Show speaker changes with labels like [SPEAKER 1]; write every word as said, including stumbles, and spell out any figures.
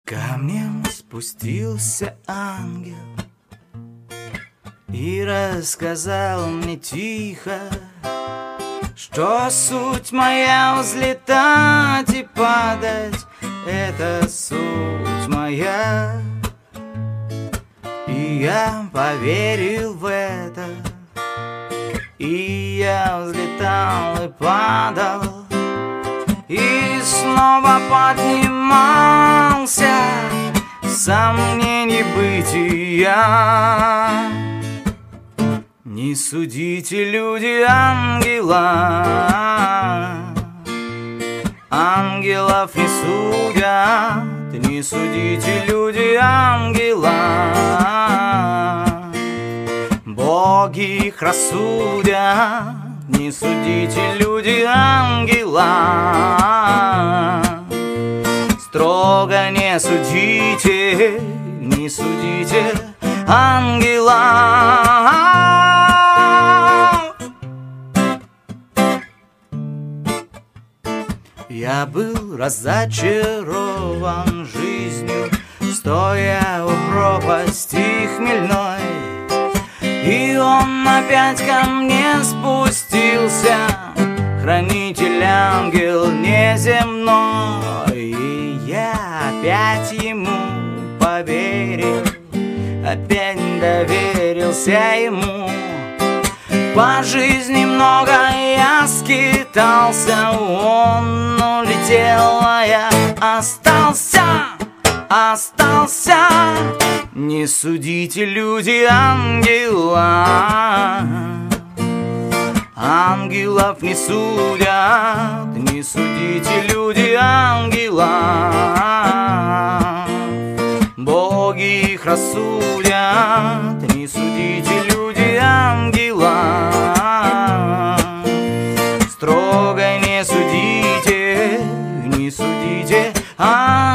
[SPEAKER 1] Ко мне спустился ангел и рассказал мне тихо, что суть моя взлетать и падать, это суть моя. И я поверил в это, и я взлетал и падал, и снова поднимался в сомнений бытия. Не судите, люди, ангела, ангелов не судят. Не судите, люди, ангела, боги их рассудят. Не судите, люди, ангела, строго не судите, не судите ангела. Я был разочарован жизнью, стоя у пропасти хмельной, и он опять ко мне спустился, хранитель, ангел неземной. И я опять ему поверил, опять доверился ему. По жизни много я скитался, он улетел, а я остался, остался. Не судите, люди, ангела, ангелов не судят. Не судите, люди, ангела, боги их рассудят. Не судите, люди, ангела, строго не судите, не судите ангела.